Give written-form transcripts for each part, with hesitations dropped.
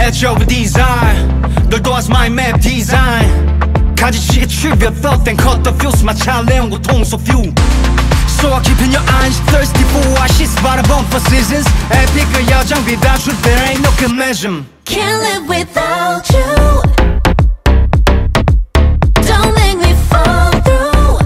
Edge of design 널 도와서 my map design 가지치게 trivia thought then cut the fuse 마찰 내용 고통 so few So I keep in your eyes thirsty for oasis 바라본 for seasons epic 그 여정 without you there ain't no connection Can't live without you Don't make me fall through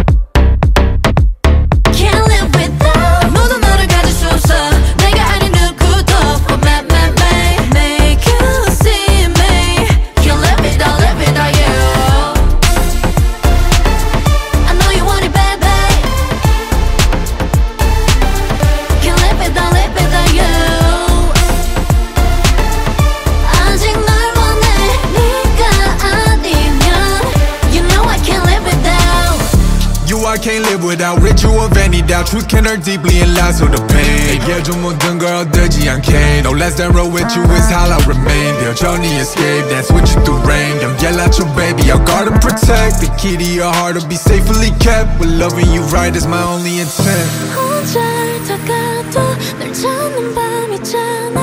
Can't live without 모든 너를 가질 수 없어 내가 아닌 누구도 For make you see me Can't live without you I know you want it bad, babe Can't live without you 아직 널 원해 네가 아니면 You know I can't live without You I can't live without ritual of any doubt Truth can hurt deeply and lots of the pain 얘기해줘 모든 걸 얻지 않게 No less than roll with you is how I remain 여전히 escape dance with you through rain Don't yell at your baby I'll guard and protect The key to your heart will be safely kept With loving you right is my only intent 어쩔 다가도 널 찾는 밤이잖아